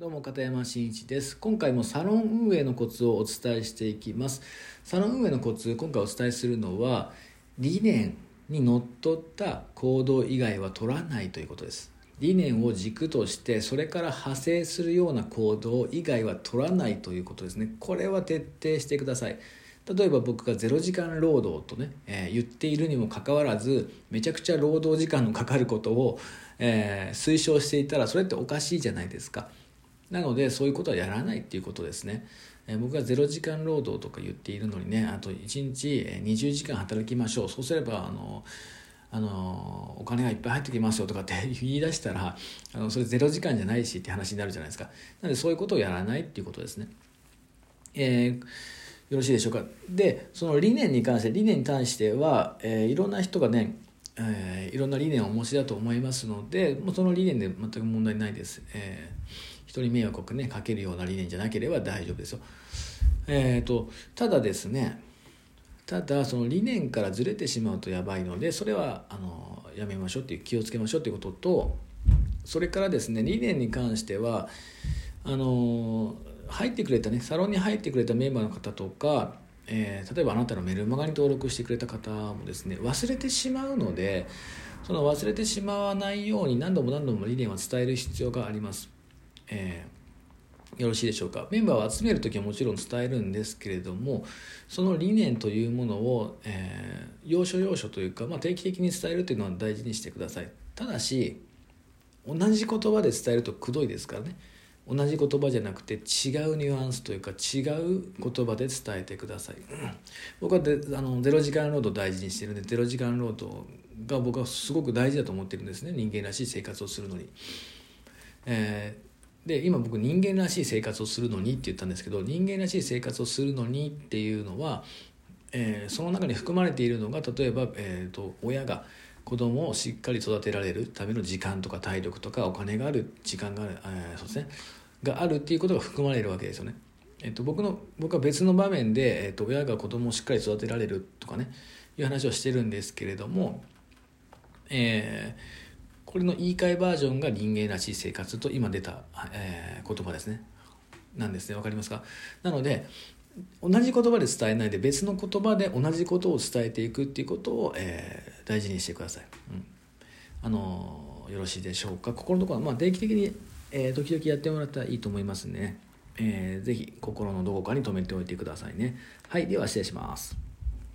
どうも片山真一です。今回もサロン運営のコツをお伝えしていきます。サロン運営のコツ、今回お伝えするのは理念にのっとった行動以外は取らないということです。理念を軸としてそれから派生するような行動以外は取らないということですね。これは徹底してください。例えば僕が0時間労働とね、言っているにもかかわらずめちゃくちゃ労働時間のかかることを、推奨していたらそれっておかしいじゃないですか。なのでそういうことはやらないっていうことですね。僕が0時間労働とか言っているのにね、あと1日20時間働きましょう、そうすればお金がいっぱい入ってきますよとかって言い出したらそれ0時間じゃないしって話になるじゃないですか。なのでそういうことをやらないっていうことですね。よろしいでしょうか。でその理念に関しては、いろんな人がね、いろんな理念をお持ちだと思いますので、もうその理念で全く問題ないです。人に迷惑をねかけるような理念じゃなければ大丈夫ですよ。ただですね、その理念からずれてしまうとやばいので、それはやめましょうっていう、気をつけましょうっていうことと、それからですね、理念に関しては入ってくれたね、サロンに入ってくれたメンバーの方とか、例えばあなたのメルマガに登録してくれた方もですね、忘れてしまうので、その忘れてしまわないように何度も理念を伝える必要があります。よろしいでしょうか。メンバーを集めるときはもちろん伝えるんですけれども、その理念というものを、要所要所というか、定期的に伝えるというのは大事にしてください。ただし同じ言葉で伝えるとくどいですからね。同じ言葉じゃなくて違うニュアンスというか違う言葉で伝えてください。僕は0時間労働を大事にしているので、0時間労働が僕はすごく大事だと思っているんですね、人間らしい生活をするのに。で今僕人間らしい生活をするのにって言ったんですけど、人間らしい生活をするのにっていうのは、その中に含まれているのが、例えば、親が子供をしっかり育てられるための時間とか体力とかお金がある、時間がある、そうですね、があるっていうことが含まれるわけですよね。僕は別の場面で、親が子供をしっかり育てられるとかねいう話をしてるんですけれども、これの言い換えバージョンが人間らしい生活と今出た、言葉ですね、なんですね。わかりますか。なので同じ言葉で伝えないで別の言葉で同じことを伝えていくっていうことを、大事にしてください。よろしいでしょうか。ここのところは定期的に、時々やってもらったらいいと思いますね。ぜひ心のどこかに留めておいてくださいね。はい、では失礼します。